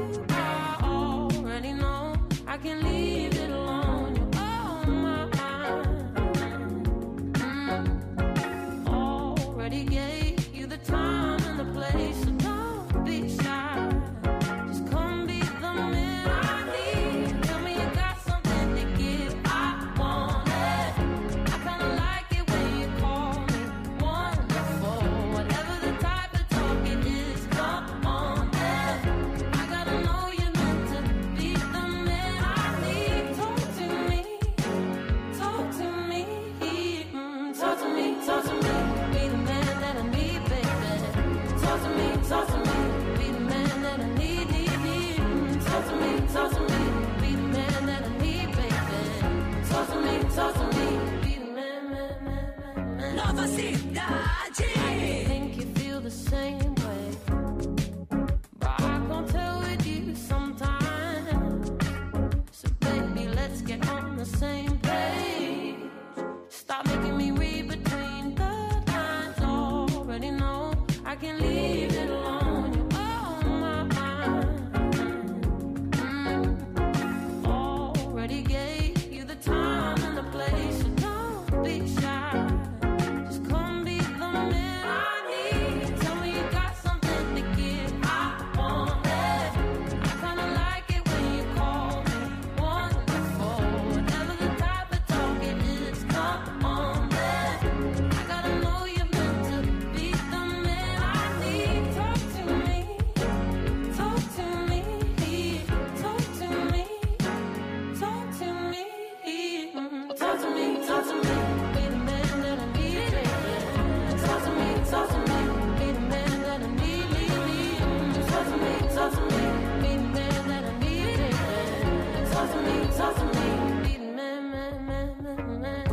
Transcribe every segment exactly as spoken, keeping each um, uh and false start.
I already know I can leave it alone. You're on my mind. Mm. Already gave you the time and the place, so don't be shy. Just come be the man I need. Tell me you got something to give. I want it. I kinda like it when you call me wonderful. Whatever the type of talk it is, come on then. I gotta know you're meant to be the man I need. Talk to me, talk to me, mm, talk to me, talk to me. Be the man that I need, baby. Talk to me, talk to me. Be the man that I need, need, need. Mm, talk to me, talk to me. Be the man that I need, baby. Talk to me, talk to me. Be the man, man, man, man, man. Nova Cidade. I think you feel the same way, but I can't tell with you sometimes. So baby, let's get on the same page. Stop making me read between the lines. Already know I can leave it alone. You're on my mind. Mm. Already gave you the time and the place, so don't be shy. Just come be the man I need. Tell me you got something to give. I want it. I kinda like it when you call me wonderful. Whatever the type of talk it is, come on then. I gotta know you're meant to be the man I need. Talk to me, talk to me, talk to me, talk to me, mm, talk to me, talk to me. Be the man that I need, baby. Talk to me, talk to me. Be the man that I need, need, need. Mm, talk to me, talk to me. Be the man that I need, baby. Talk to me, talk to me. Be the man, man, man, man, man.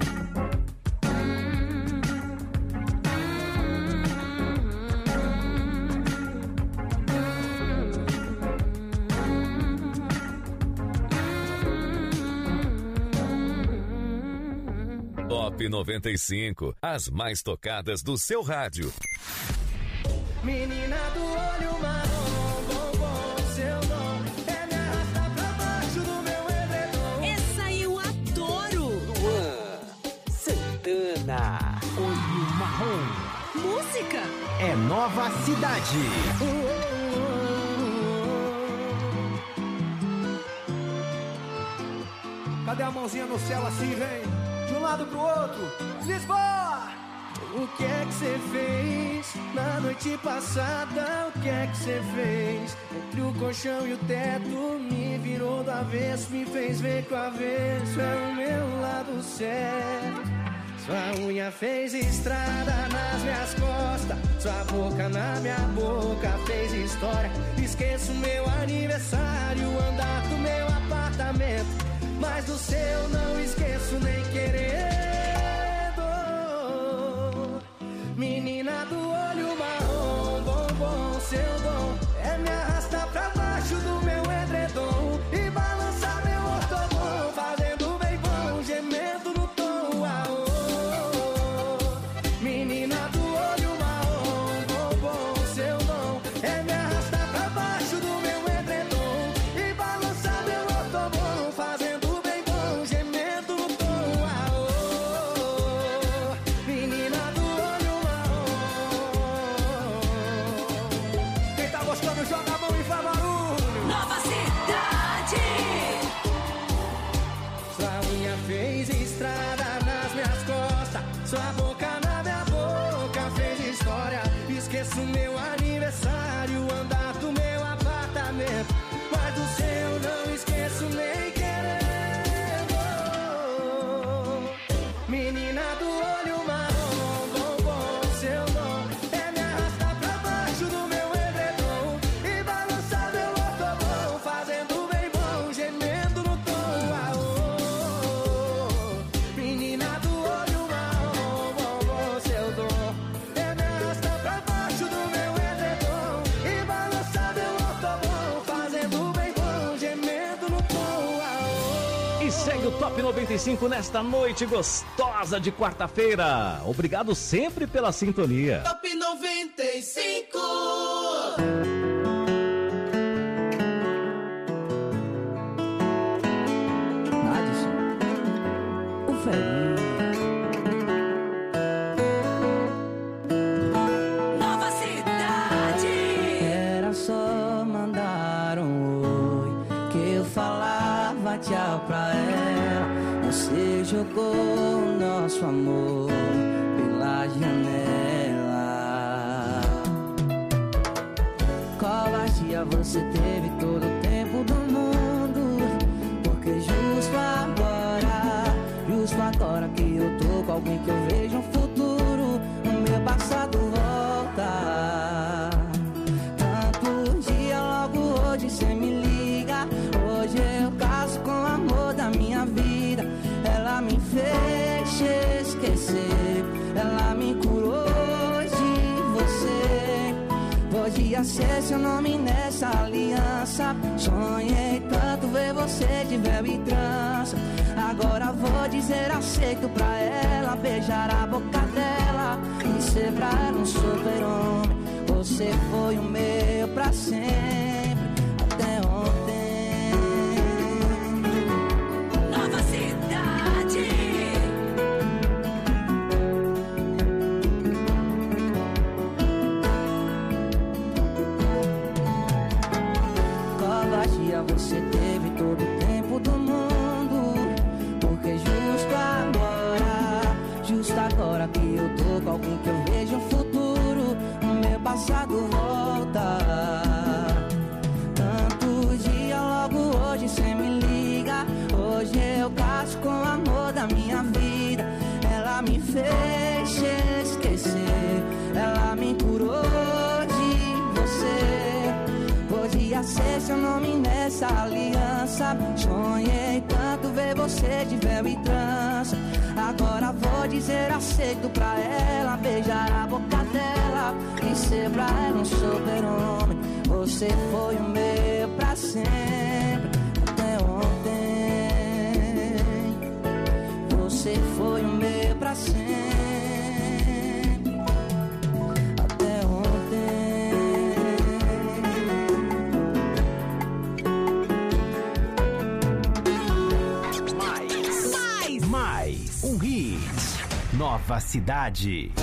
Top noventa e cinco, as mais tocadas do seu rádio. Menina do olho marrom, bombom, seu nome é me arrastar pra baixo do meu edredom. Essa eu adoro. Luan Santana. Olho marrom. Música. É Nova Cidade. Cadê a mãozinha no céu assim, vem? De um lado pro outro, Lisboa! O que é que você fez na noite passada? O que é que você fez? Entre o colchão e o teto, me virou do avesso, me fez ver que o avesso é o meu lado certo. Sua unha fez estrada nas minhas costas, sua boca na minha boca fez história. Esqueço meu aniversário, andar do meu apartamento, mas do seu não esqueço nem querendo. Menina do olho marrom, bombom, seu dom é me arrastar pra baixo do meu edredom e balançar meu ortobom, fazendo bem bom, gemendo no tom. Aô. Menina do olho marrom, bombom, seu dom é me arrastar pra baixo do meu edredom e balançar meu ortobom, fazendo gemendo no tom. Aô. Menina do olho marrom. Quem tá gostando joga a mão e faz barulho. Nova Cidade. Sua unha fez estrada nas minhas costas, sua boca na minha boca fez história. Esqueço meu aniversário, andar do meu apartamento, mas do seu não esqueço nem querendo. Menina do olho marrom, bombom, seu nome é me arrastar pra baixo do meu edredom e balançar meu ortobom, fazendo bem bom, gemendo no tom. Aô. Menina do olho marrom, bombom, seu dom é me arrastar pra baixo do meu edredom e balançar meu ortobom, fazendo bem bom, gemendo no tom. Aô. E segue o Top noventa e cinco nesta noite gostosa de quarta-feira. Obrigado sempre pela sintonia. Top noventa e cinco. tchau pra ela. Você jogou o nosso amor pela janela. Covardia, você teve todo o tempo do mundo, porque justo agora, justo agora que eu tô com alguém que eu vejo um futuro, o meu passado volta. Tanto dia, logo hoje cê me liga. Hoje eu caso com o amor da minha vida. Ela me fez esquecer, ela me curou de você. Podia ser seu nome nessa aliança. Sonhei tanto ver você de véu e trança. Agora vou dizer aceito pra ela, beijar a boca dela e ser pra ela um super-homem. Você foi o meu pra sempre, até ontem. Nova Cidade. Covardia, você teve todo o tempo do mundo, porque justo agora, justo agora que eu tô com alguém que eu vejo um futuro, o meu passado volta. Tanto dia, logo hoje cê me liga. Hoje eu caso com o amor da minha vida. Ela me fez esquecer, ela me curou de você. Podia ser seu nome nessa aliança. Sonhei tanto ver você de véu e trança. Agora vou dizer aceito pra ela, beijar a boca dela e ser pra ela um super-homem. Você foi o meu pra sempre, até ontem. Você foi o meu pra sempre, até ontem. Mais, mais um hit. Nova Cidade.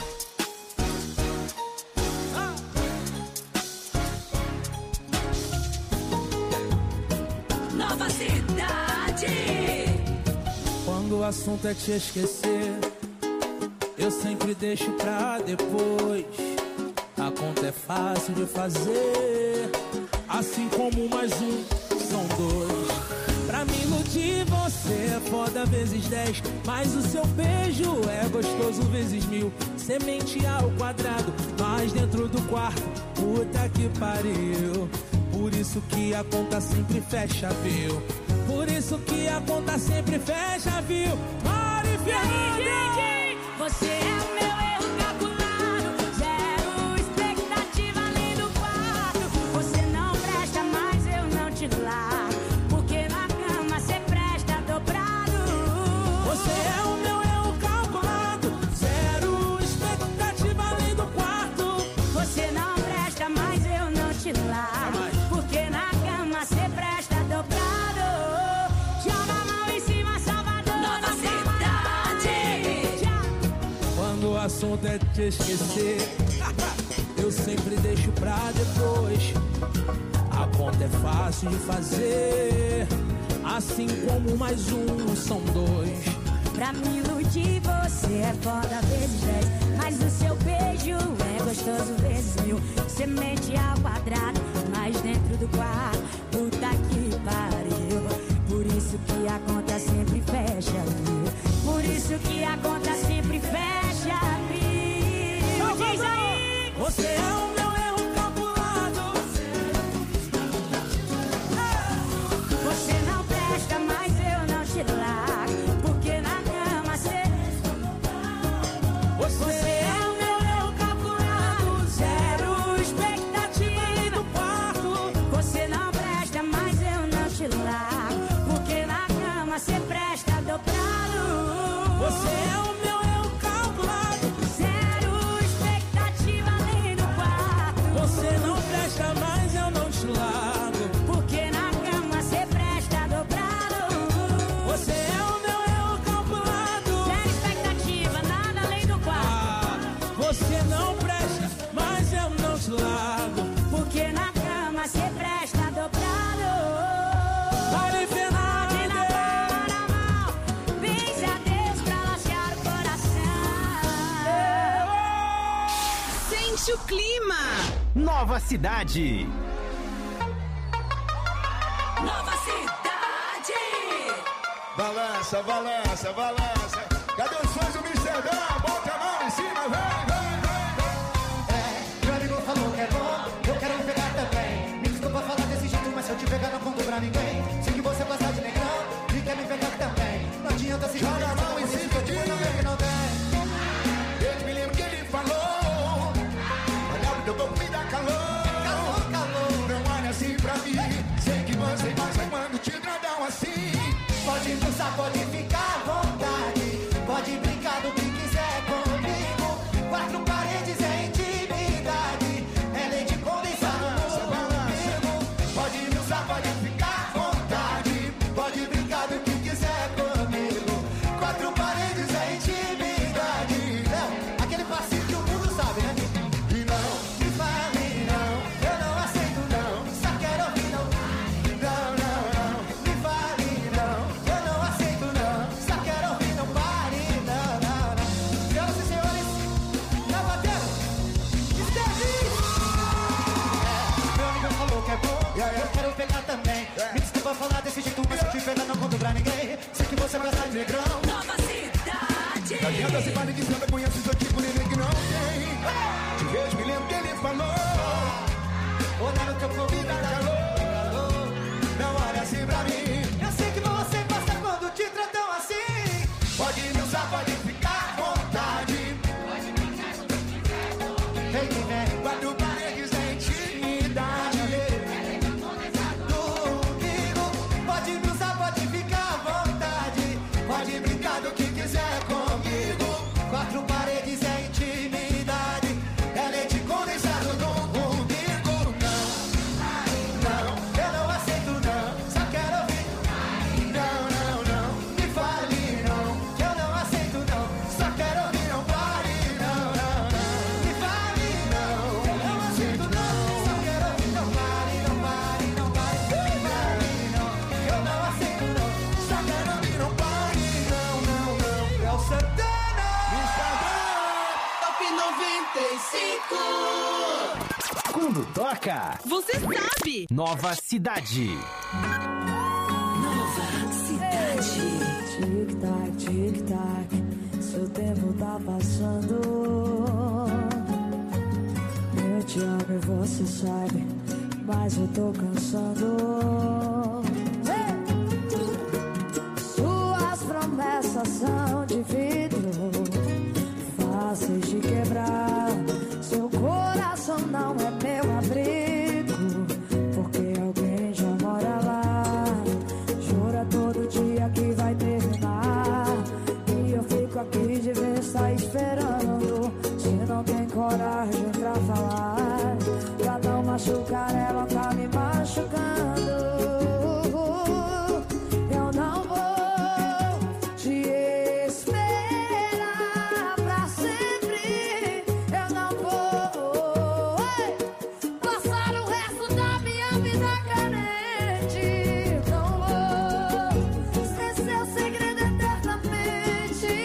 Nova Cidade. Quando o assunto é te esquecer, eu sempre deixo pra depois. A conta é fácil de fazer, assim como mais um são dois. Pra me iludir você é foda vezes dez, mas o seu beijo é gostoso vezes mil. Semente ao quadrado, mas dentro do quarto, puta que pariu. Por isso que a conta sempre fecha, viu? Por isso que a conta sempre fecha, viu? Mari Fernanda! Você é o meu erro calculado, zero expectativa além do quarto. Você não presta, mas eu não te largo, porque na cama cê presta dobrado. Você é o meu erro calculado, zero expectativa além do quarto. Você não presta, mas eu não te largo, porque na cama cê presta dobrado. Joga a mão em cima, Salvador. Nova Cidade. Quando o assunto é te esquecer, eu sempre deixo pra depois. A conta é fácil de fazer, assim como mais um são dois. Pra me iludir você é foda vezes dez, mas o seu beijo é gostoso vezes mil. Semente ao quadrado, mas dentro do quarto, puta que pariu. Por isso que a conta sempre fecha, viu? Por isso que a conta sempre fecha, viu? Diz aí! Você é o meu erro calculado. Você não presta, mas eu não te largo, porque na cama cê... Você é o meu erro calculado, zero expectativa do quarto. Você não presta, mas eu não te largo, porque na cama cê presta dobrado. Você é o meu erro calculado, Zero expectativa além do quarto. você não presta, mas eu não te largo. Porque na cama cê presta dobrado. Você é o meu erro calculado. Zero expectativa, nada além do quarto. Ah, você não presta, mas eu não te largo. Porque na cama cê presta dobrado. Mari Fernanda! Baixe o clima. Nova Cidade. Nova Cidade. Balança, balança, balança. Cadê os fãs do Amsterdã? Bota a mão em cima, vem, vem, vem, vem. É, meu amigo falou que é bom, eu quero pegar também. Me desculpa falar desse jeito, mas se eu te pegar não conto pra ninguém. Sei que você gosta de negrão e quer me pegar também. Não adianta se joga a mão em cima de mim, não vem que não tem. Eu me lembro que ele falou, olha o teu corpo me dá calor. Calor, calor. Não olha assim pra mim, sei que você gosta quando te tradam assim. Pode dançar, pode ficar à vontade. Pode brincar do que quiser comigo. Quatro paredes é intimidade. É leite condensado no umbigo. Pode me usar, pode ficar à vontade. Pode brincar do que quiser comigo. Quatro paredes é intimidade. É, aquele passinho que o mundo sabe, né? E não me fale não, eu não aceito não. Só quero ouvir não. Não, não, não. Me fale não, eu não aceito não. Só quero ouvir não. Pare, não, não, não. Senhoras e senhores, na bateria, Stevie. É, meu amigo falou que é bom, eu quero pegar também. Me desculpa falar desse jeito, mas se eu te pegar não conto pra ninguém. Sei que você gosta de negrão. Nova Cidade. não adianta se vale de samba, conhece o seu tipo, ninguém que não tem. Te vejo, me lembro que ele falou, Olha no teu corpo e dá calor. não olha assim pra mim. Eu sei que você gosta quando te tratam assim. Pode me usar, pode ficar à vontade. Vem que vem. Quatro paredes é intimidade. Do umbigo. Pode me usar, pode ficar à vontade. Pode brincar do que quiser comigo. Quatro paredes é intimidade. É leite condensado do umbigo. Não, não, eu não aceito não. Só quero ouvir. Não, não, não. Me fale não, que eu não aceito não. Só quero ouvir não. Pare, não, não, não. Me fale não, eu não aceito não. Só quero ouvir não. Pare, não, pare, não, pare. Me fale não, eu não aceito não. Só quero ouvir não. Pare, não, não, não. É o Santana. Top noventa e cinco. Quando toca, Você sabe. Nova Cidade. Nova Cidade. Tic-tac, tic-tac, seu tempo tá passando. Eu te amo e você sabe, mas eu tô cansando. Suas promessas são de vidro, fáceis de quebrar. Seu coração não é meu abrigo, porque alguém já mora lá. Jura todo dia que vai terminar, e eu fico aqui de besta esperando. Se não tem coragem pra falar, pra não machucar ela, tá me machucando. Eu não vou te esperar pra sempre. Eu não vou ei, passar o resto da minha vida carente. Não vou ser seu segredo eternamente.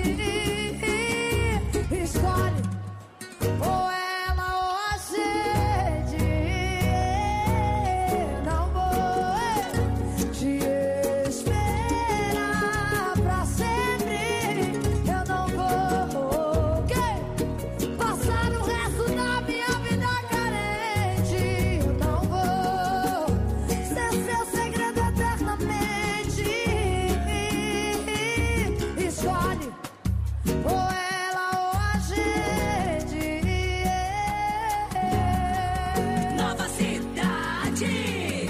Escolhe ou ela ou a gente. Não vou te esperar pra sempre. Eu não vou que passar o resto da minha vida carente. Eu não vou ser seu segredo eternamente. Escolhe ou ela ou a gente. Nova Cidade.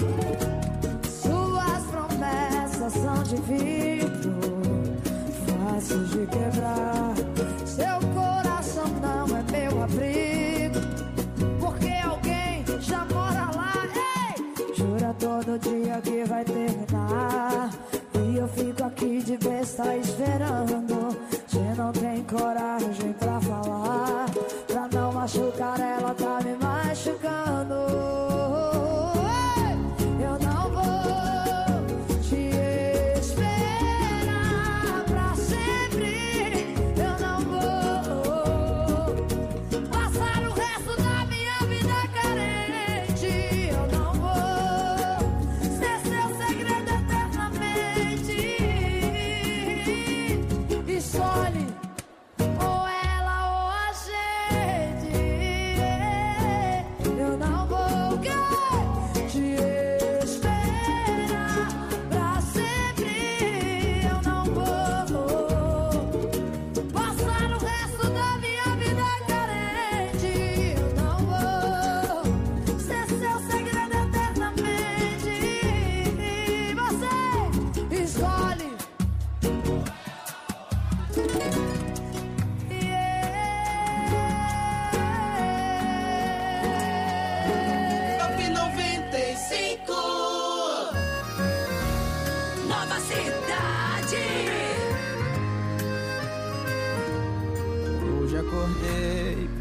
Suas promessas são de vidro, fáceis de quebrar. Seu coração não é meu abrigo, porque alguém já mora lá. Ei! Jura todo dia que vai terminar, e eu fico aqui de besta esperando. Se não tem coragem pra falar, pra não machucar ela, tá me machucando. Ei! Eu não vou te esperar pra sempre. Eu não vou passar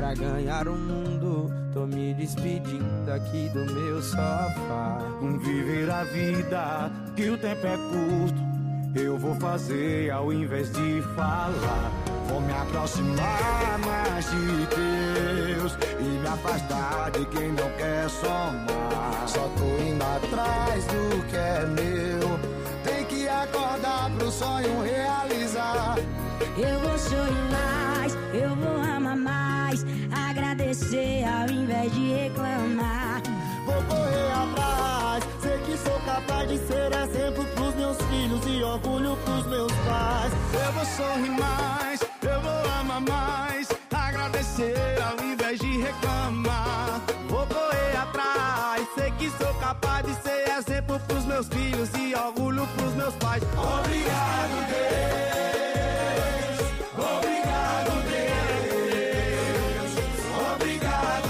pra ganhar o mundo. Tô me despedindo aqui do meu sofá. Um viver a vida, que o tempo é curto. Eu vou fazer ao invés de falar. Vou me aproximar mais de Deus e me afastar de quem não quer somar. Só tô indo atrás do que é meu. Tem que acordar pro sonho realizar. Eu vou sorrir mais, eu vou amar mais, agradecer ao invés de reclamar. Vou correr atrás, sei que sou capaz de ser exemplo pros meus filhos e orgulho pros meus pais. Eu vou sorrir mais, eu vou amar mais, agradecer ao invés de reclamar. Vou correr atrás, sei que sou capaz de ser exemplo pros meus filhos e orgulho pros meus pais. Obrigado, Deus, obrigado, Deus, obrigado,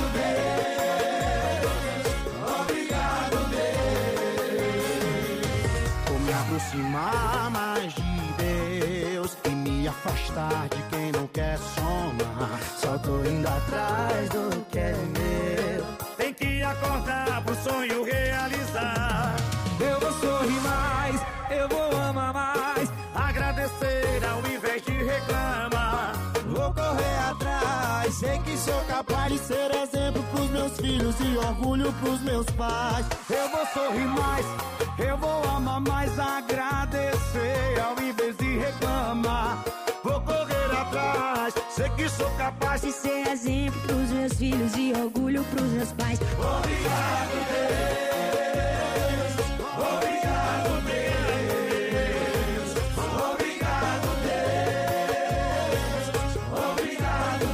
Deus, obrigado, Deus. Vou me aproximar mais de Deus e me afastar de quem não quer somar. Só tô indo atrás do que é meu. Tem que acordar pro sonho realizar. Eu vou sorrir mais, eu vou amar mais, Agradecer ao invés de reclamar. vou correr atrás. Sei que sou capaz de ser exemplo pros meus filhos e orgulho pros meus pais. Eu vou sorrir mais, eu vou amar mais, agradecer ao invés de reclamar. Vou correr atrás, sei que sou capaz de De ser exemplo pros meus filhos e orgulho pros meus pais. Obrigado, Deus. Obrigado, Deus. Obrigado, Deus. Obrigado,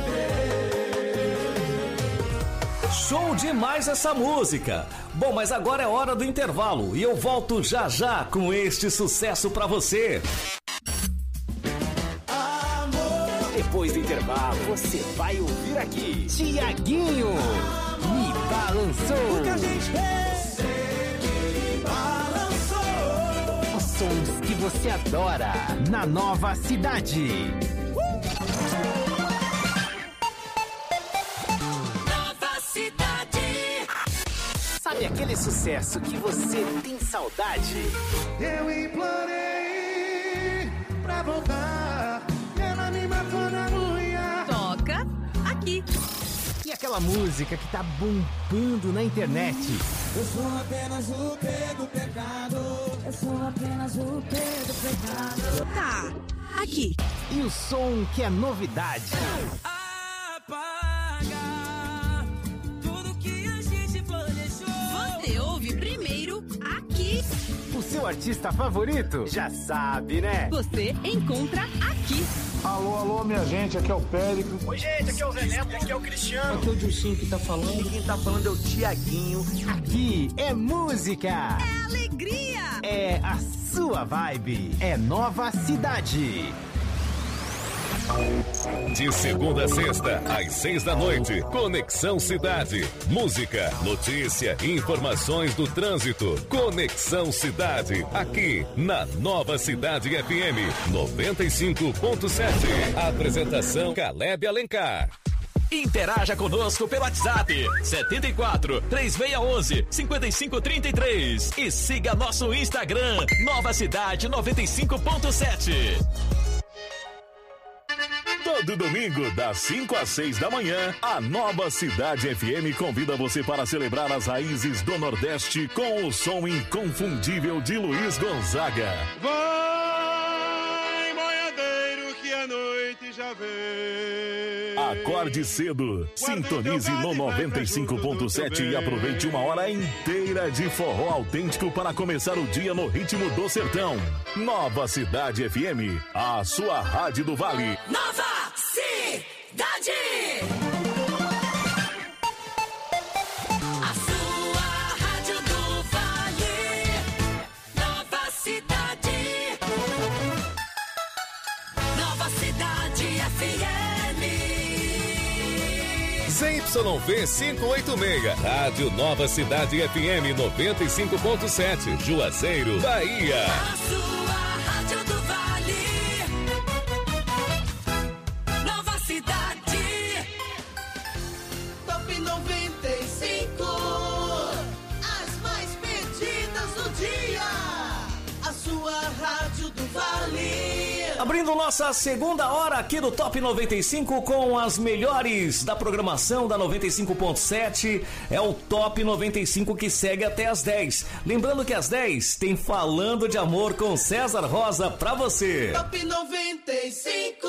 Deus. Show demais essa música. Bom, mas agora é hora do intervalo e eu volto já já com este sucesso pra você. Depois do intervalo, você vai ouvir aqui Tiaguinho Me Balançou. Porque a gente me balançou. Os sons que você adora na nova cidade. Nova cidade. Sabe aquele sucesso que você tem saudade? Eu implorei pra voltar, ela me matou na unha. Toca aqui. E aquela música que tá bombando na internet? Eu sou apenas o P do pecado. Eu sou apenas o P do pecado. Tá aqui. E o som que é novidade? Apaga tudo que a gente planejou. Você ouve primeiro aqui. O seu artista favorito? Já sabe, né? Você encontra aqui. Alô, alô, minha gente, aqui é o Périco. Oi, gente, aqui é o Zé Neto, aqui é o Cristiano. Aqui é o Dilcinho que tá falando. E quem tá falando é o Tiaguinho. Aqui é música. É alegria. É a sua vibe. É Nova Cidade. De segunda a sexta, às seis da noite, Conexão Cidade. Música, notícia, informações do trânsito. Conexão Cidade, aqui na Nova Cidade F M noventa e cinco ponto sete. Apresentação Caleb Alencar. Interaja conosco pelo WhatsApp setenta e quatro, três seis um um, cinco cinco três três e siga nosso Instagram Nova Cidade noventa e cinco ponto sete. Todo domingo, das cinco às seis da manhã, a Nova Cidade F M convida você para celebrar as raízes do Nordeste com o som inconfundível de Luiz Gonzaga. Vai, boiadeiro, que a noite já vem. Acorde cedo, sintonize no noventa e cinco ponto sete e aproveite uma hora inteira de forró autêntico para começar o dia no ritmo do sertão. Nova Cidade F M, a sua rádio do Vale. Nova Cidade. A sua rádio do Vale. Nova Cidade. Nova Cidade F M. Z Y V quinhentos e oitenta e seis, Rádio Nova Cidade F M noventa e cinco ponto sete, Juazeiro, Bahia. A sua rádio do Vale. Nova Cidade. Abrindo nossa segunda hora aqui do Top noventa e cinco com as melhores da programação da noventa e cinco ponto sete. É o Top noventa e cinco que segue até as dez. Lembrando que às dez tem Falando de Amor com César Rosa pra você. Top noventa e cinco.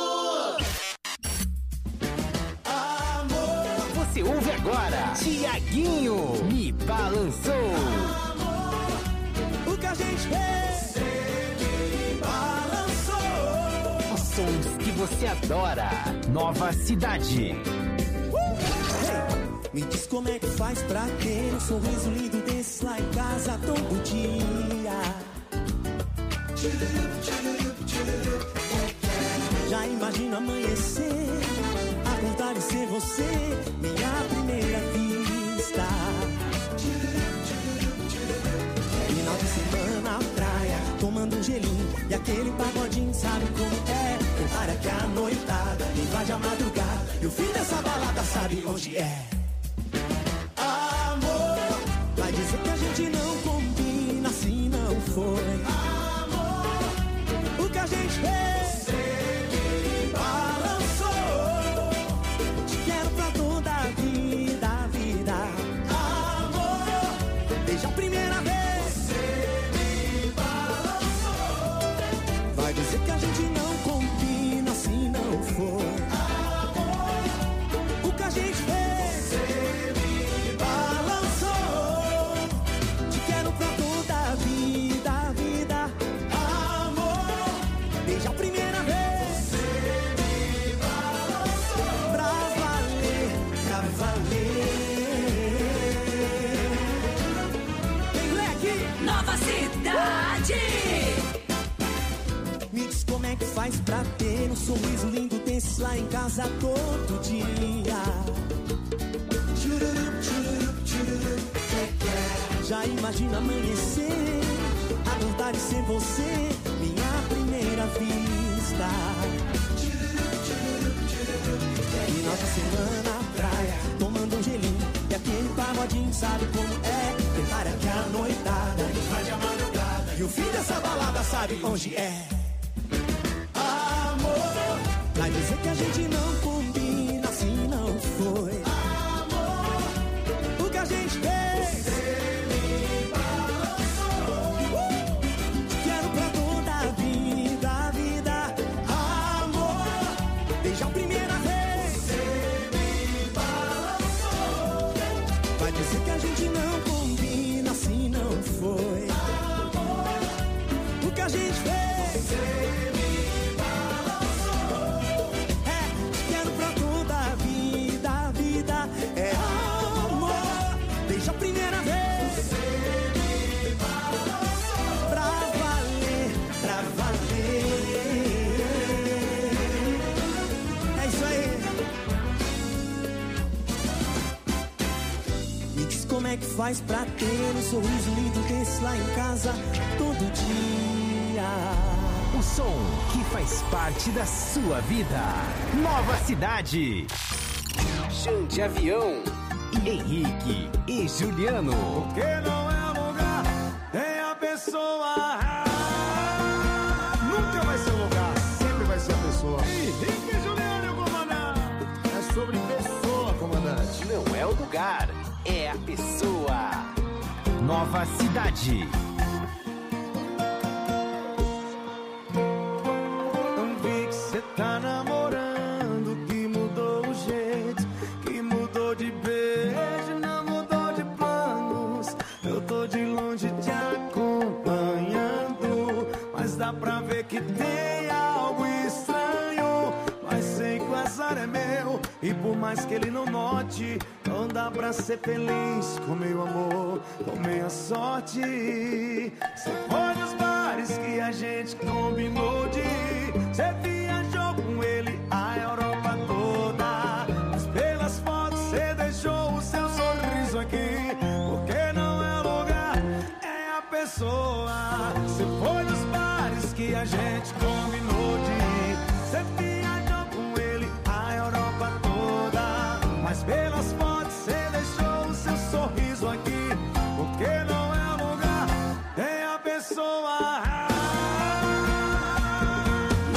Você ouve agora Tiaguinho Me Balançou. Amor, o que a gente fez me balançou. Os sons que você adora. Nova Cidade. Uh! Hey, me diz como é que faz pra ter um sorriso lindo desse lá em casa todo dia. Já imagino amanhecer, acordar e ser você, minha primeira vista. Final de semana na praia, tomando um gelinho e aquele pagodinho, sabe como é? Prepara que a noitada invade a madrugada e o fim dessa balada sabe onde é. Amor, vai dizer que a gente não combina, assim não foi. Amor, o que a gente fez faz pra ter um sorriso lindo desse lá em casa todo dia. Já imagina amanhecer, acordar e ser você, minha primeira vista. Final de semana na praia, tomando um gelinho e aquele pagodinho, sabe como é? Prepara que a noitada invade a madrugada e o fim dessa balada sabe onde é. Vai dizer que a gente não combina, assim não foi. Amor, o que a gente fez me balançou. uh! Quero pra toda a vida, a vida. Amor, desde a primeira vez você me balançou. Vai dizer que a gente não combina, assim não foi. Amor, o que a gente fez me balançou. É amor, desde a primeira vez você me balançou. Pra valer, pra valer. É isso aí. Me diz como é que faz pra ter um sorriso lindo desse lá em casa todo dia. O som que faz parte da sua vida. Nova Cidade. Chão de Avião, Henrique e Juliano. Porque não é lugar, tem a pessoa. Nunca vai ser lugar, sempre vai ser a pessoa. Henrique e Juliano, comandante. É sobre pessoa, comandante. Não é o lugar, é a pessoa. Nova Cidade. Não vi que cê tá namorando, que mudou o jeito, que mudou de beijo, não mudou de planos. Eu tô de longe te acompanhando, mas dá pra ver que tem algo estranho. Mas sei que o azar é meu, e por mais que ele não note, não dá pra ser feliz com meu amor, com minha sorte. Cê foi nos bares que a gente combinou de ir, cê viajou com ele a Europa toda, mas pelas fotos cê deixou o seu sorriso aqui. Porque não é lugar, é a pessoa. Cê foi nos bares que a gente combinou de ir, cê viajou com ele a Europa toda, mas pelas fotos cê deixou o seu sorriso aqui. Porque não é lugar, é a pessoa.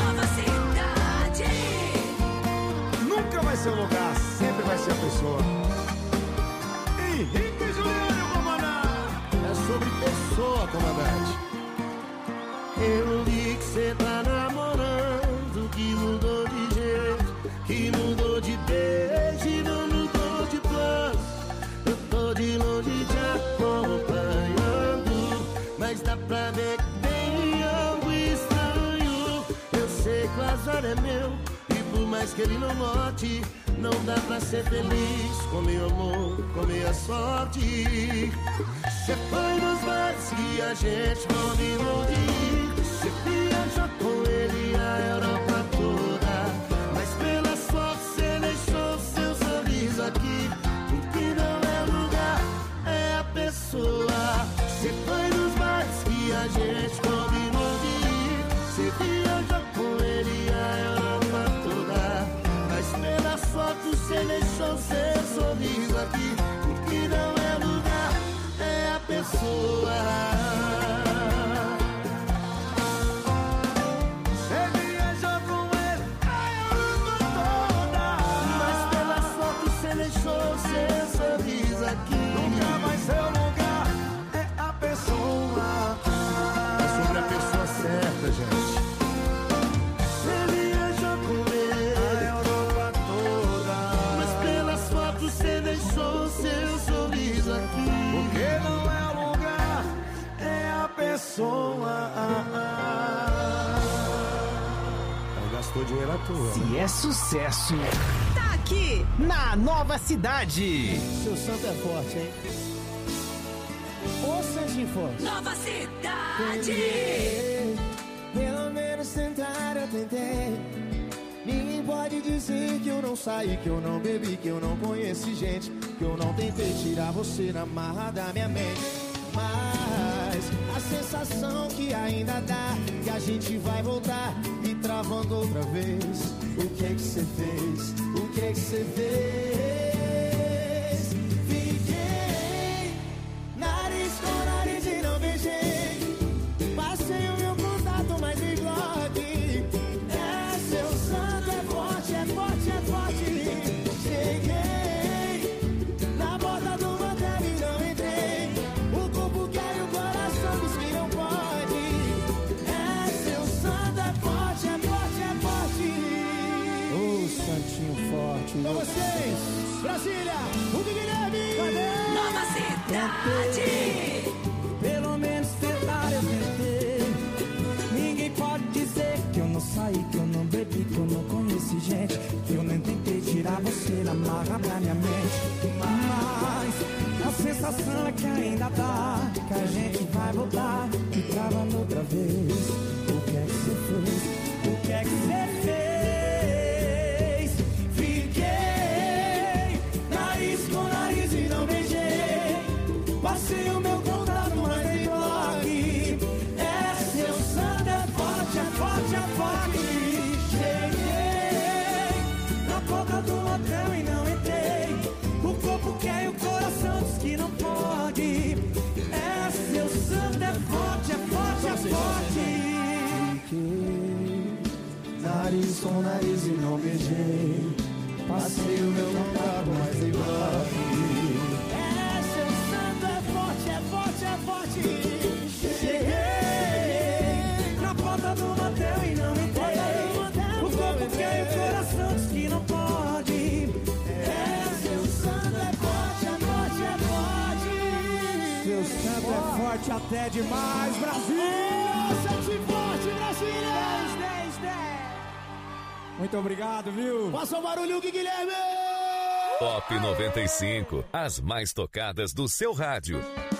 boa, comandante. Eu li que cê tá namorando, que mudou de jeito, que mudou de beijo e não mudou de plano. Eu tô de longe te acompanhando, mas dá pra ver que tem algo estranho. Eu sei que o azar é meu, e por mais que ele não note, não dá pra ser feliz com meu amor, com minha sorte. Cê foi nos bares que a gente combinou de ir. Cê viajou com ele a Europa toda, mas pelas fotos cê deixou seu sorriso aqui. O que não é lugar é a pessoa. Cê foi nos bares que a gente combinou de ir. Cê viajou com ele a Europa toda, mas pelas fotos cê deixou seu sorriso aqui. O que não é lugar é a pessoa. Cê viajou com ele a Europa toda, mas pelas fotos cê deixou seu sorriso aqui. Nunca mais seu lugar é a pessoa. É sobre a pessoa certa, gente. Cê viajou com ele a Europa toda, mas pelas fotos cê deixou seu sorriso aqui. Porque não é o lugar, é a pessoa. Aí gastou dinheiro à toa. Se é sucesso, tá aqui na Nova Cidade. Seu santo é forte, hein? Ô santinho forte. Nova Cidade. Tentei, pelo menos tentar eu tentei. Ninguém pode dizer que eu não saí, que eu não bebi, que eu não conheci gente, que eu não tentei tirar você na marra da minha mente. Mas a sensação que ainda dá, que a gente vai voltar e travando outra vez. O que é que você fez? O que é que você fez? Fiquei nariz com nariz e não beijei. Passei o meu contato, mas em bloque. É seu santo, é forte, é forte, é forte. Cheguei na porta do motel e não entrei. O corpo quer e o coração diz que não pode. É seu santo, é forte, é forte, é forte. Ô santinho forte. Com vocês, Brasília, o Guilherme. Nova Cidade. Pelo menos tentar eu tentei. Ninguém pode dizer que eu não saí, que eu não bebi, que eu não conheci gente, que eu nem tentei tirar você na marra da minha mente. Mas a sensação é que ainda dá, que a gente vai voltar e travando outra vez. O que é que você fez? O que é que você fez? Fiquei nariz com nariz e não beijei. Passei o meu contato, mas nem bloque. É seu santo, é forte, é forte, é forte. Cheguei na porta do hotel e não entrei. O corpo quer e o coração diz que não pode. É seu santo, é forte, é forte, é forte. Fiquei nariz com nariz e não beijei. Passei o meu contato, mas nem bloque. É forte, é forte. Cheguei na porta do motel e não entrei. O corpo quer e o coração diz que não pode. É seu santo, é forte, é forte, é forte. Seu santo é forte até demais, Brasília! Sente forte, Brasília! dez, dez, dez. Muito obrigado, viu? Passa o barulho, Guilherme! Top noventa e cinco, as mais tocadas do seu rádio.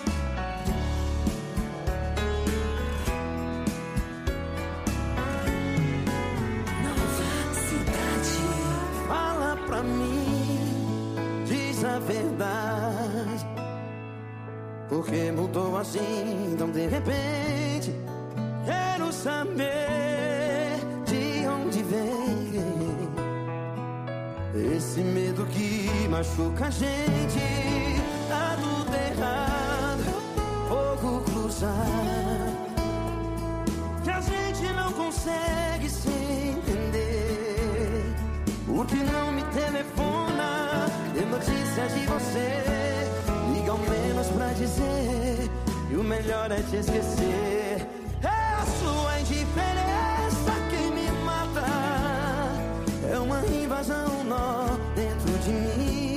Fala pra mim, diz a verdade. Porque mudou assim, tão de repente. Quero saber de onde vem esse medo que machuca a gente. Tá tudo errado, fogo cruzado, que a gente não consegue se entender. O que não me telefona, tem notícia de você. Liga ao menos pra dizer que o melhor melhor é te esquecer. É a sua indiferença que me mata. É uma invasão, um nó dentro de mim.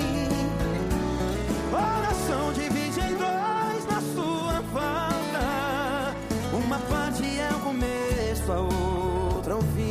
Oração divide em dois na sua falta. Uma parte é o começo, a outra é o fim.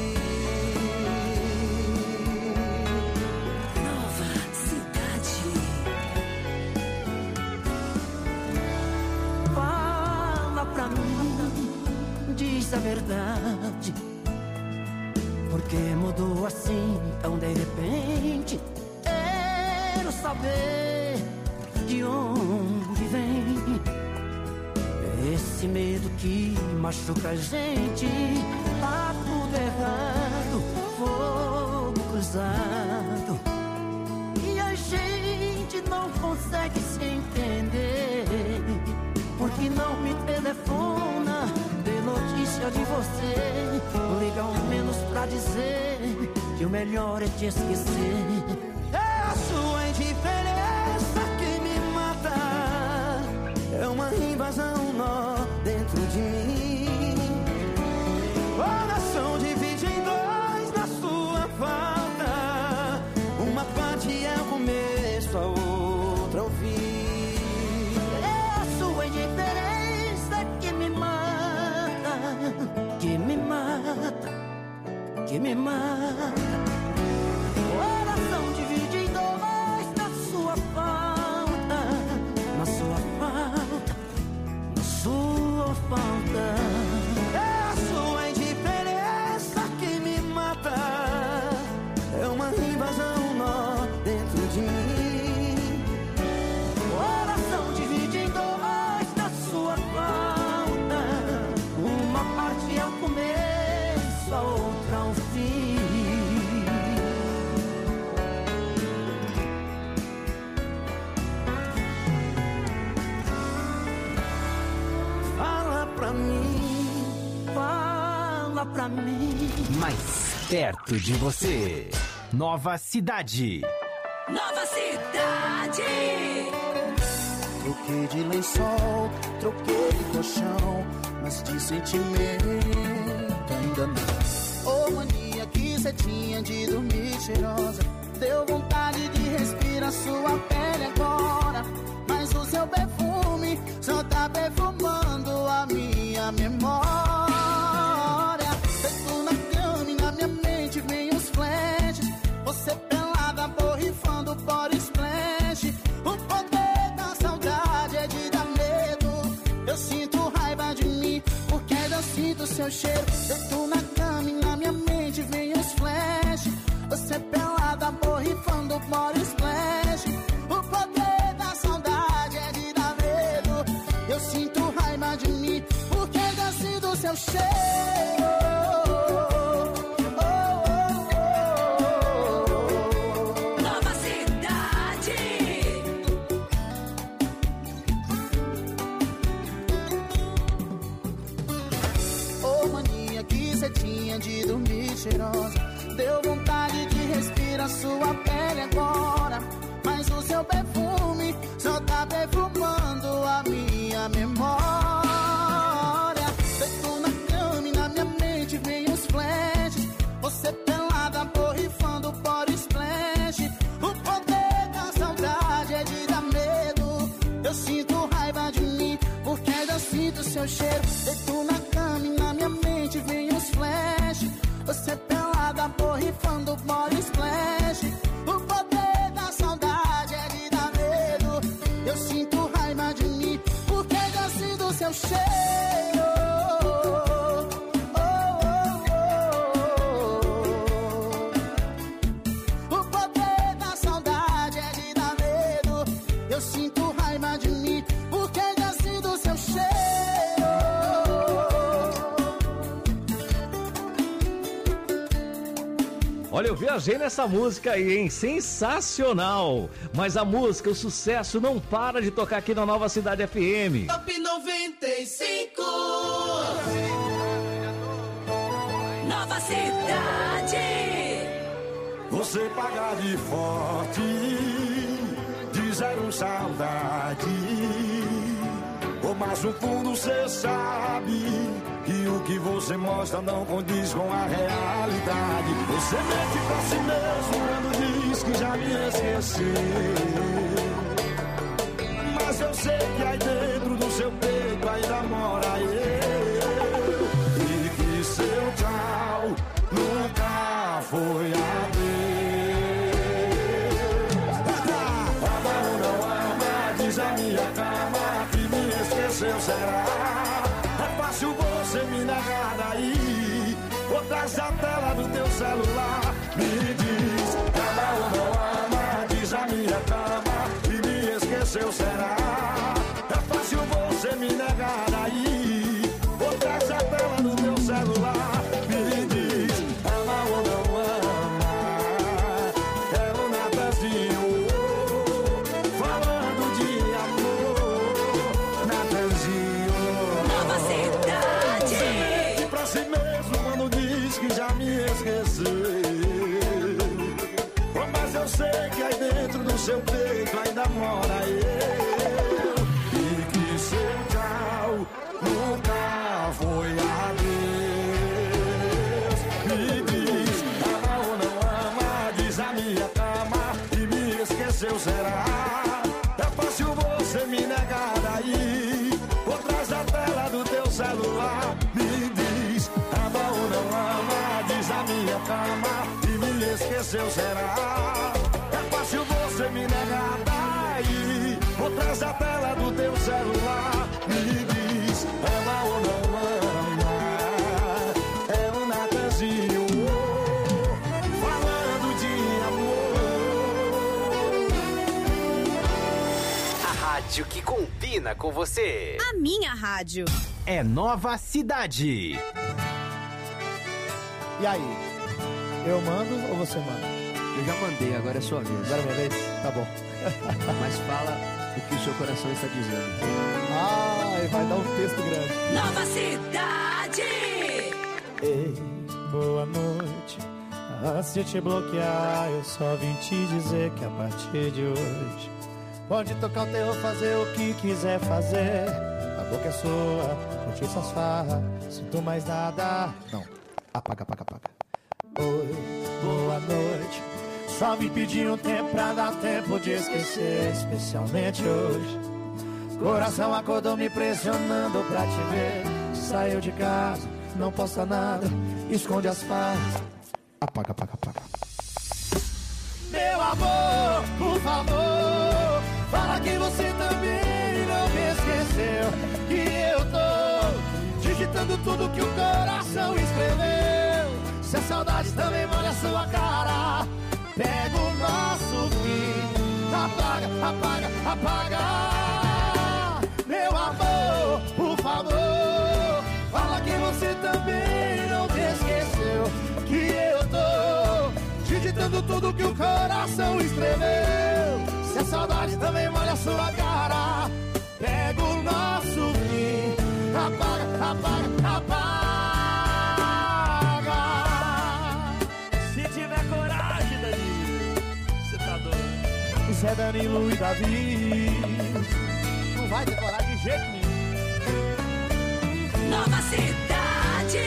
Diz a verdade, porque mudou assim tão de repente. Quero saber de onde vem esse medo que machuca a gente. Tá tudo errado, fogo cruzado, e a gente não consegue se entender. Porque não me telefona, dê notícia de você. Liga ao menos pra dizer que o melhor é te esquecer. É a sua indiferença que me mata. É uma invasão, um nó dentro de mim. Oração divide em dois na sua falta. Uma parte é o começo, a outra é o fim. Que me mata, que me mata. Oração divide em dois na sua falta, na sua falta, na sua falta. É a sua indiferença que me mata. É uma invasão, um nó dentro de mim. Oração divide em dois na sua falta. Uma parte é o começo, a outra é o fim. Fala pra mim, fala pra mim. Mais perto de você. Nova Cidade. Nova Cidade. Troquei de lençol, troquei de colchão, mas de sentimento ainda não. Ô mania que cê tinha de dormir cheirosa, deu vontade de respirar sua pele agora. Mas o seu perfume só tá perfumando a minha memória. Feito na cama e na minha mente vem os flashes. Você pelada borrifando body splash. O poder da saudade é de dar medo. Eu sinto raiva de mim porque eu sinto seu cheiro. Feito na cama e na minha mente vem os flashes. Você pelada borrifando body splash. O poder da saudade é de dar medo. Eu sinto raiva de mim porque eu sinto seu cheiro. Nova Cidade. Ô mania que cê tinha de dormir cheirosa, deu vontade de respirar sua pele agora. Mas o seu perfume só tá perfumando a minha memória. Feito na cama e na minha mente vem os flashes. Você pelada borrifando body splash. O poder da saudade é de dar medo. Eu sinto raiva de mim porque eu sinto seu cheiro. Feito na cama e na minha mente vem os flashes. Você pelada borrifando body splash. O poder da saudade é de dar medo. Eu sinto raiva de mim porque eu sinto seu cheiro. O poder da saudade é de dar medo. Eu sinto raiva de mim porque eu sinto seu cheiro. Olha, eu viajei nessa música aí, hein? Sensacional! Mas a música, o sucesso não para de tocar aqui na Nova Cidade F M. Top noventa e cinco. Nova Cidade. Você paga de forte, de zero saudade. Ô Mas no fundo cê sabe que o que você mostra não condiz com a realidade. Você mente pra si mesmo quando diz que já me esqueceu. Mas eu sei que aí dentro do seu peito ainda mora eu. E que seu tchau nunca foi adeus. Ama ou não ama, diz a minha cama que me esqueceu, será? É fácil você me negar daí, ou traz a tela do teu celular. Me diz, ama ou não ama, diz a minha cama que me esqueceu, será? É fácil você me negar daí, ou traz a tela do teu celular. Me diz, ama ou não ama, é o Natanzinho falando de amor. Natanzinho, Nova Cidade. Você mente pra si mesmo quando diz que já me esqueceu. Oh, mas eu sei que aí dentro do seu peito ainda mora eu. E que seu tchau nunca foi adeus. Me diz, ama ou não ama, diz a minha cama e me esqueceu, será? É fácil você me negar daí, por trás da tela do teu celular. Me diz, ama ou não ama, diz a minha cama e me esqueceu, será? É fácil você me negar daí, por trás da tela do teu celular. Me diz, ama ou não ama, é o Natanzinho falando de amor. A rádio que combina com você. A minha rádio. É Nova Cidade. E aí? Eu mando ou você manda? Eu já mandei, agora é sua vez. Agora é minha vez? Tá bom. Mas fala o que o seu coração está dizendo. Ai, vai dar um texto grande. Nova Cidade. Ei, boa noite. Antes de te bloquear, eu só vim te dizer que a partir de hoje pode tocar o terror, fazer o que quiser fazer. A boca é sua, curtir suas farras, sinto mais nada. Não, apaga, apaga, apaga. Oi, boa noite. Só vim pedir um tempo pra dar tempo de esquecer, especialmente hoje. Coração acordou me pressionando pra te ver. Saiu de casa, não posta nada, esconde as farras. Apaga, apaga, apaga. Meu amor, por favor, fala que você também não me esqueceu. Que eu tô digitando tudo que o coração escreveu. Se a saudade também molha a sua cara, pega o nosso fim, apaga, apaga, apaga. Meu amor, por favor, fala que você também não me esqueceu. Que eu tô digitando tudo que o coração escreveu. Se a saudade também molha a sua cara, pega o nosso fim, apaga, apaga, apaga. Se tiver coragem, Danilo, você tá doido. Zé, Danilo e Davi, não vai ter coragem de jeito nenhum. Nova Cidade.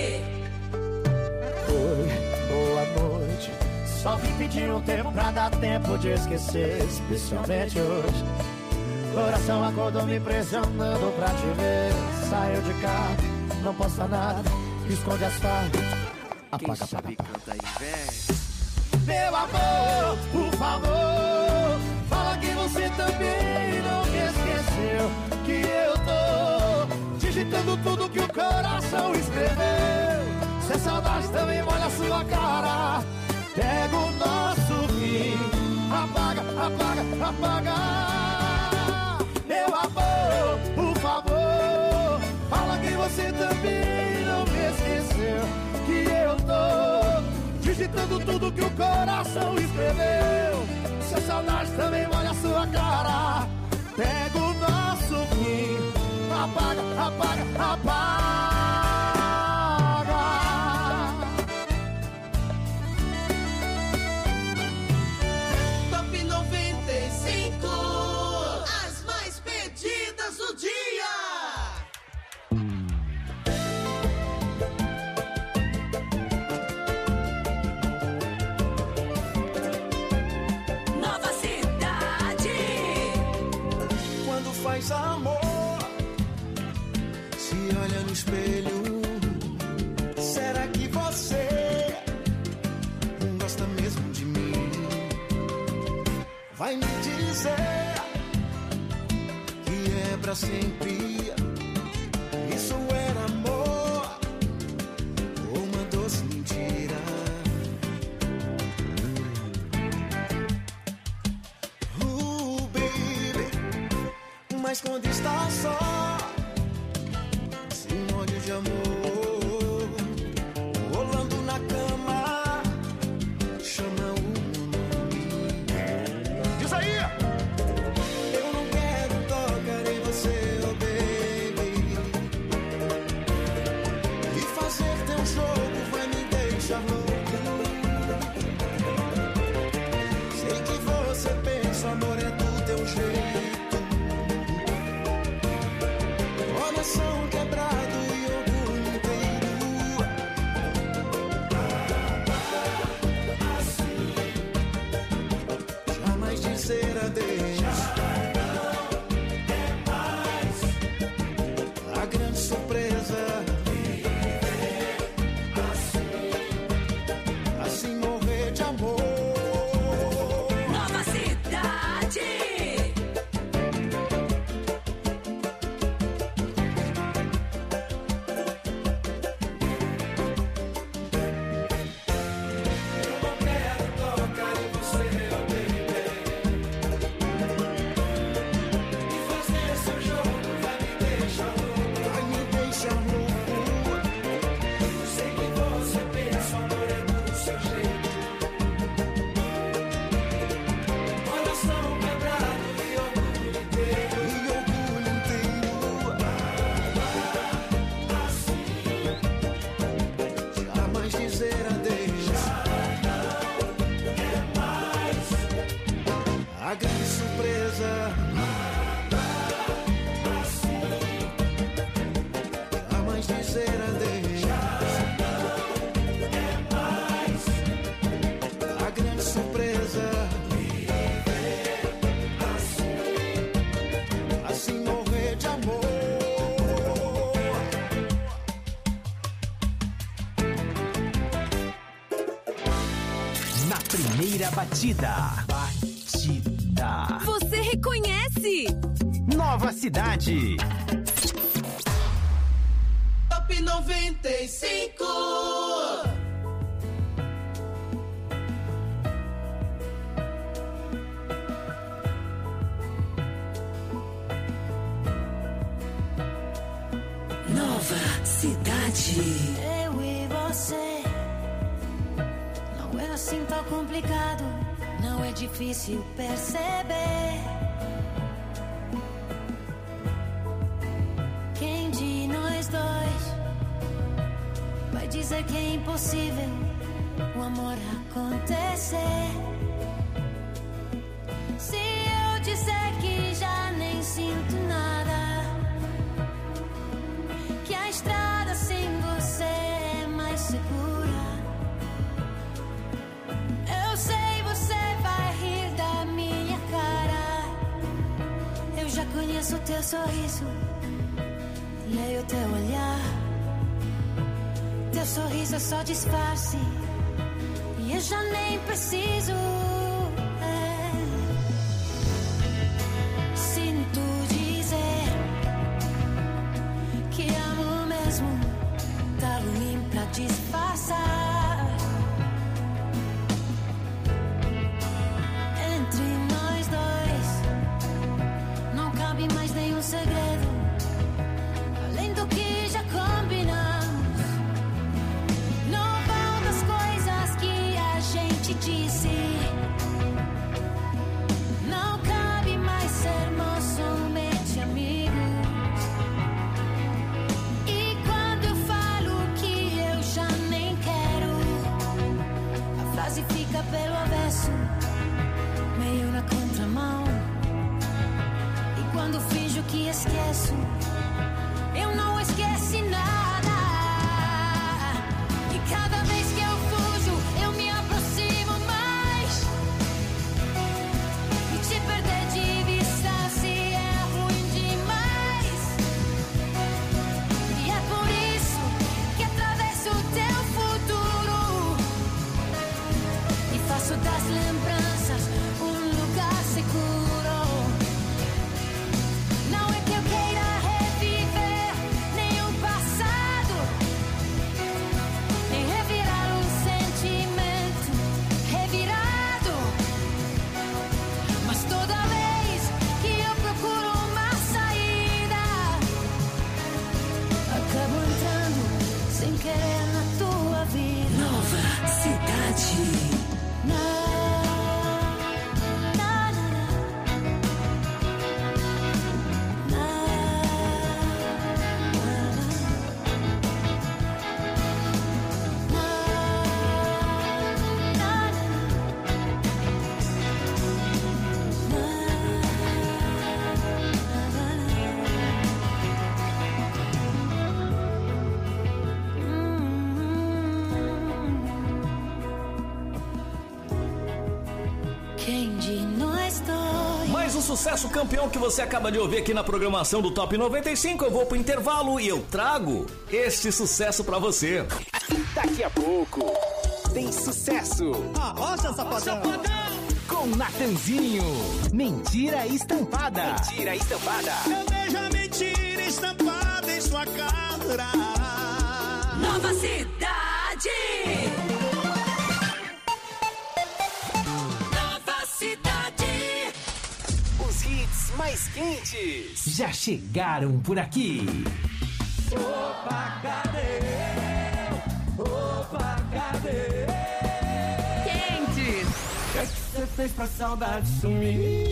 Oi, boa noite. Só vim pedir um tempo pra dar tempo de esquecer, especialmente hoje. Coração acordou me pressionando pra te ver. Saiu de casa, não posta nada, esconde as farras. Apaga, apaga, apaga. Meu amor, por favor, fala que você também não me esqueceu. Que eu tô digitando tudo que o coração escreveu. Se a saudade também molha a sua cara, pega o nosso fim, apaga, apaga, apaga. Meu amor, por favor, fala que você também não me esqueceu. Que eu tô digitando tudo que o coração escreveu. Se a saudade também molha a sua cara, pega o nosso fim, apaga, apaga, apaga. Top noventa e cinco, as mais pedidas do dia. pra sempre. Isso era amor ou uma doce mentira? Uh, baby, mas quando está só, sem ódio de amor, rolando na cama, chama o meu nome. Diz aí! Eu não quero tocar em você, oh baby, e fazer teu jogo vai me deixar louco. Sei que você pensa, amor é do teu jeito, coração quebrado e orgulho inteiro. Jamais dizer adeus. A grande surpresa, assim morrer de amor. Nova Cidade. Eu não quero tocar em você, oh baby, e fazer seu jogo vai me deixar louco, vai me deixar louco. Sei que você pensa, amor é do seu jeito, coração quebrado e orgulho inteiro, e orgulho inteiro. Assim, jamais dizer adeus. A grande surpresa, jamais dizer adeus. A grande surpresa, assim morrer de amor. Na primeira batida. Batida. Você reconhece? Nova Cidade. Top noventa e cinco. Nova Cidade. Eu e você. Não é assim tão complicado. Não é difícil perceber. Quem de nós dois vai dizer que é impossível o amor acontecer? Se eu disser que já nem sinto nada, que a estrada sem você é mais segura, eu sei você vai rir da minha cara. Eu já conheço o teu sorriso, leio o teu olhar. Teu sorriso é só disfarce e eu já nem preciso. É. Sinto dizer que amo mesmo, tá ruim pra disfarçar. Entre nós dois não cabe mais nenhum segredo, além do que já combinamos. Não vão das coisas que a gente disse. querer na tua vida. Nova Cidade. Na, na, na, na. Na, quem de nós dois? Mais um sucesso campeão que você acaba de ouvir aqui na programação do Top noventa e cinco. Eu vou pro intervalo e eu trago este sucesso pra você. Daqui a pouco tem sucesso. Arrocha, Safadão. Com Natanzinho. Mentira estampada. Mentira estampada. Eu vejo a mentira estampada em sua cara. Nova Cidade. Nova Cidade. Os hits mais quentes já chegaram por aqui. Opa, cadê? Opa, cadê? Quentes. O que é que você fez pra saudade sumir?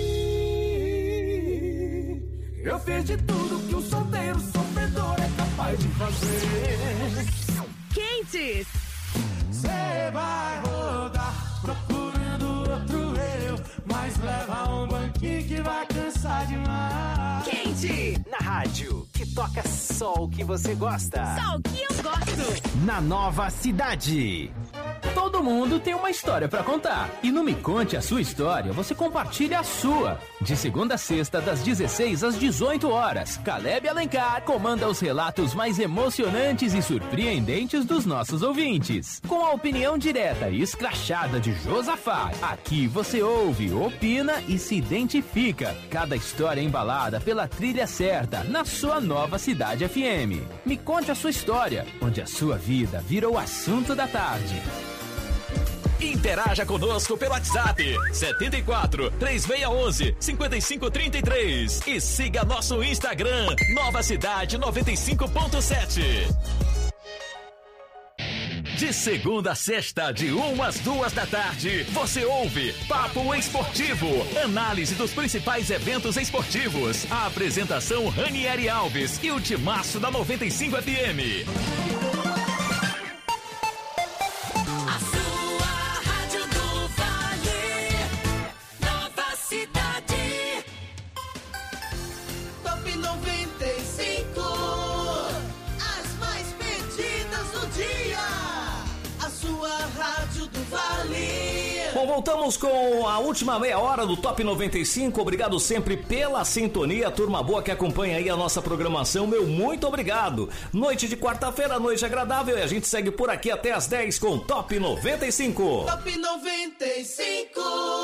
Eu fiz de tudo que um solteiro sofredor é capaz de fazer. Quentes. Você vai rodar procurando outro eu, mas leva um banquinho que vai cansar demais. Quente. Na rádio que toca só o que você gosta. Só o que eu gosto. Na Nova Cidade. Todo mundo tem uma história pra contar. E no Me Conte a Sua História, você compartilha a sua. De segunda a sexta, das dezesseis às dezoito horas, Caleb Alencar comanda os relatos mais emocionantes e surpreendentes dos nossos ouvintes. Com a opinião direta e escrachada de Josafá, aqui você ouve, opina e se identifica. Cada história embalada pela trilha certa, na sua Nova Cidade F M. Me Conte a Sua História, onde a sua vida vira o assunto da tarde. Interaja conosco pelo WhatsApp setenta e quatro, três seis um um, cinco cinco três três e siga nosso Instagram Nova Cidade noventa e cinco ponto sete. De segunda a sexta, de uma às duas da tarde, você ouve Papo Esportivo, análise dos principais eventos esportivos. A apresentação Ranieri Alves e o timaço da noventa e cinco F M. Bom, voltamos com a última meia hora do Top noventa e cinco. Obrigado sempre pela sintonia, turma boa que acompanha aí a nossa programação. Meu muito obrigado. Noite de quarta-feira, noite agradável, e a gente segue por aqui até as dez com Top noventa e cinco. Top noventa e cinco.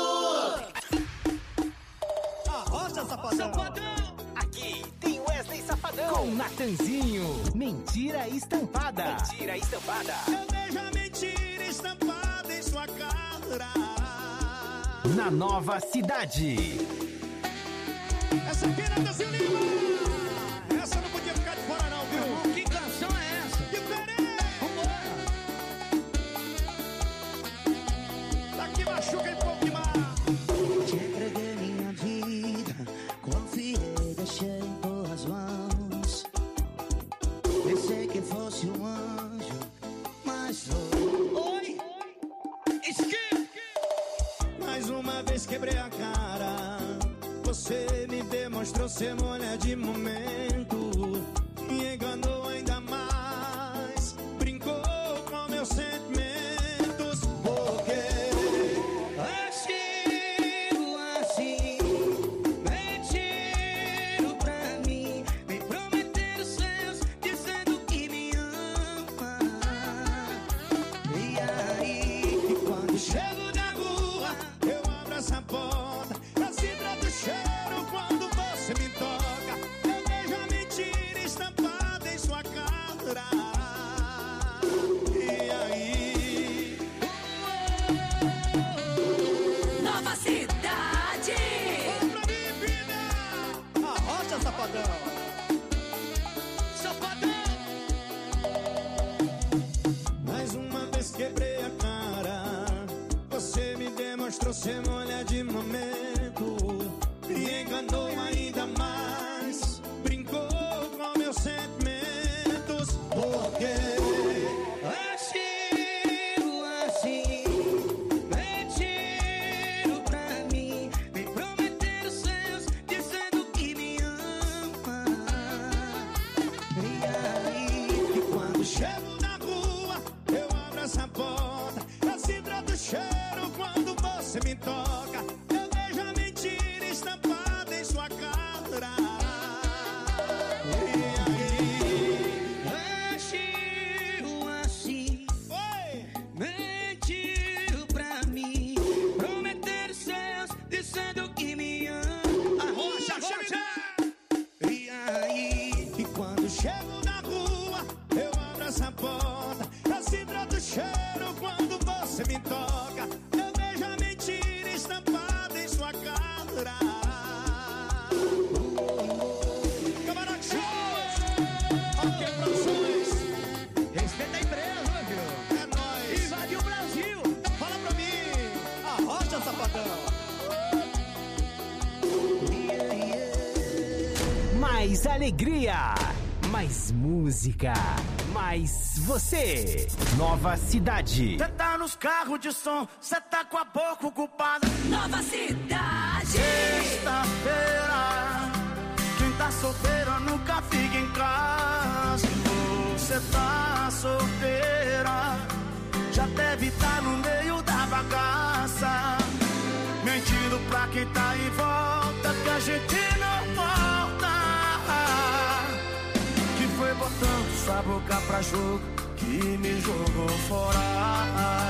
Arrocha, Safadão. Aqui tem Wesley Safadão. Com Natanzinho. Mentira estampada. Mentira estampada. Eu vejo a mentira estampada em sua cara. Na Nova Cidade. Essa aqui é Natanzinho Lima. Essa não podia ficar de fora não, viu? Que canção é essa? Diferente. Vambora. Daqui machuca e pouco demais. Te entreguei minha vida, confiei, deixei em boas mãos. Pensei que fosse um anjo, mas foi. Oi! Esquerda! Mais uma vez quebrei a cara. Você me demonstrou ser mulher de momento. Me enganou ainda mais. Brincou com meus sentimentos. Porque Agiu assim, mentiram pra mim, me prometeram céus, dizendo que me ama. E aí, quando chego na rua, eu abro essa porta. Eu sinto o cheiro quando você me toca. Eu vejo a mentira E quando chego na rua, eu abro essa porta. Eu sinto outro cheiro quando você me toca. Eu vejo a mentira estampada em sua cara. E aí? Mentiu assim, oi, mentiu pra mim, prometer seus, dizendo que me ama. Arrocha, arrocha! E aí? E quando chego na rua, eu abro essa porta. Eu sinto outro cheiro quando você me toca. Eu vejo a mentira estampada em sua cara. Camarada Shows! Ok, produções! Respeita a empresa, viu? É nóis! Invadiu o Brasil! Fala pra mim! Arrocha, safadão! Mais alegria, mais música, mais você. Nova Cidade. Cê tá nos carros de som, cê tá com a boca ocupada. Nova Cidade. Sexta-feira, quem tá solteiro nunca fica em casa. Você tá solteira, já deve estar no meio da bagaça, mentindo pra quem tá em volta que a gente não volta. Que foi botando sua boca pra jogo que me jogou fora.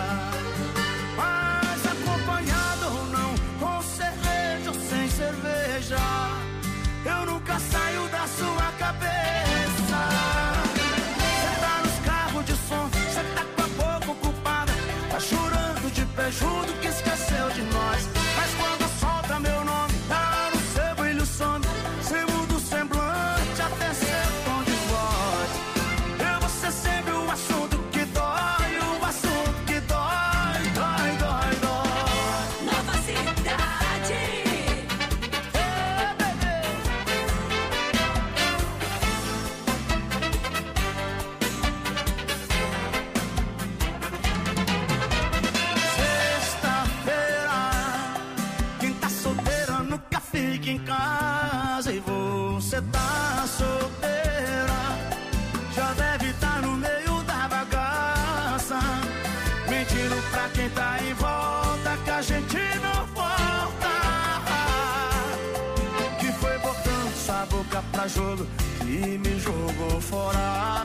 Mas acompanhado ou não, com cerveja ou sem cerveja, eu nunca saio da sua cabeça. Cê tá nos carros de som, cê tá com a boca ocupada, tá chorando de pé junto que esqueceu de nós. Mas quando solta meu nome, tá no seu brilho some, cê muda o semblante até seu tom de voz. Eu vou ser sempre o assunto que dói, o assunto que dói, dói, dói, dói. Nova Cidade. Ei, bebê. Sexta-feira, quem tá solteira nunca fica em casa. E você tá solteira, já deve estar no meio da bagaça, mentindo pra quem tá em volta que a gente não volta. Que foi botando sua boca pra jogo que me jogou fora.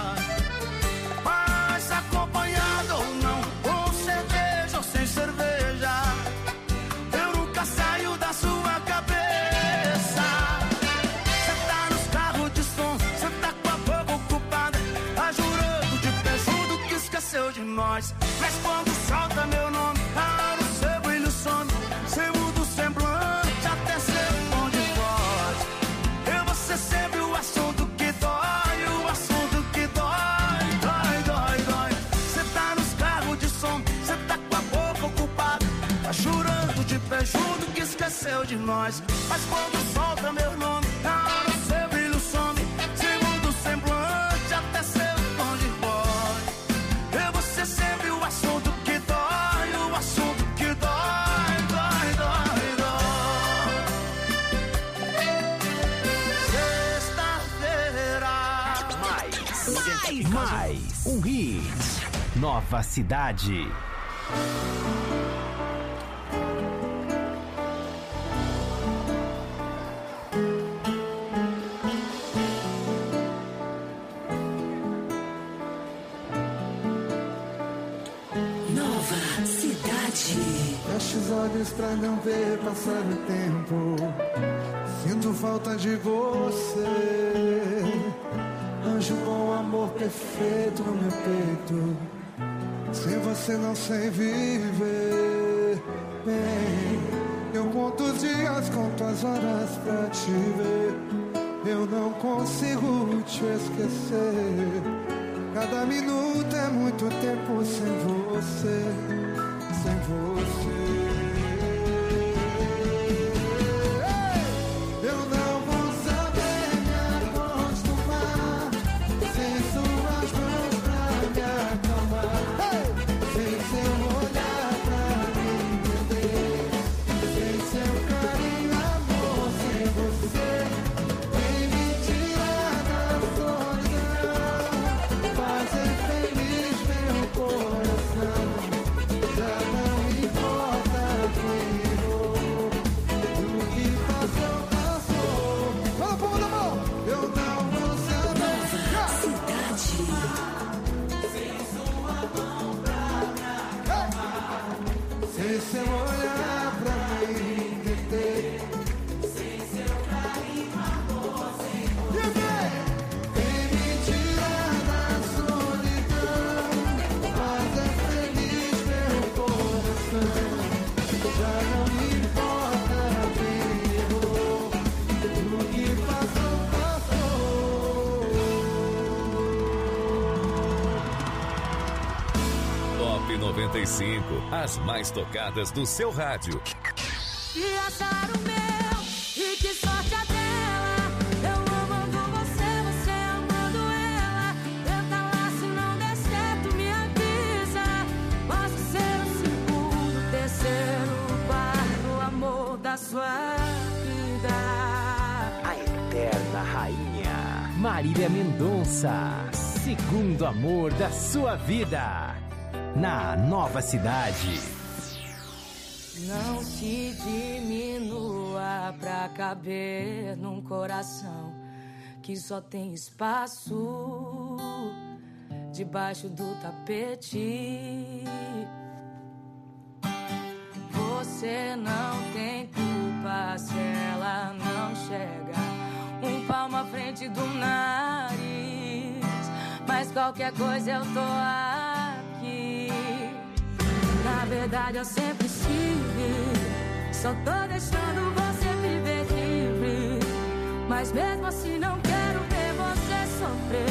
Mas acompanhado ou não, com cerveja ou sem cerveja, eu nunca saio da sua cabeça. Cê tá nos carros de som, cê tá com a boca ocupada, tá jurando de pé junto que esqueceu de nós. Mas quando solta meu nome, tá no seu brilho some, cê muda o semblante até seu tom de voz. Eu vou ser sempre o assunto que dói, o assunto que dói, dói, dói, dói. Cê tá nos carros de som, cê tá com a boca ocupada, tá chorando de pé junto que esqueceu de nós. Mas quando solta meu nome, tá no seu brilho some, cê muda o semblante até seu tom de voz. Eu vou ser sempre o assunto que dói, o assunto que dói, dói, dói, dói. Sexta-feira. Mais, mais um hit. Nova Cidade. Nova Cidade. Feche os olhos pra não ver passar o tempo. Sinto falta de você. Anjo com amor perfeito no meu peito. Sem você não sei viver. Bem, eu conto os dias, conto as horas pra te ver. Eu não consigo te esquecer. Cada minuto é muito tempo sem você, sem você. Eu não vou saber me acostumar sem suas mãos pra me acalmar, sem seu olhar pra me entender, sem seu carinho, amor, sem você. Vem me tirar das dores. noventa e cinco, as mais tocadas do seu rádio. E achar o meu, e que sorte a dela. Eu amando você, você amando ela. Tenta lá, se não der certo, me avisa. Posso ser o segundo, terceiro, quarto amor da sua vida. A eterna rainha Marília Mendonça, segundo amor da sua vida, na Nova Cidade. Não se diminua pra caber num coração que só tem espaço debaixo do tapete. Você não tem culpa se ela não chega um palmo à frente do nariz, mas qualquer coisa eu tô aqui. Na verdade eu sempre estive, só tô deixando você viver livre, mas mesmo assim não quero ver você sofrer.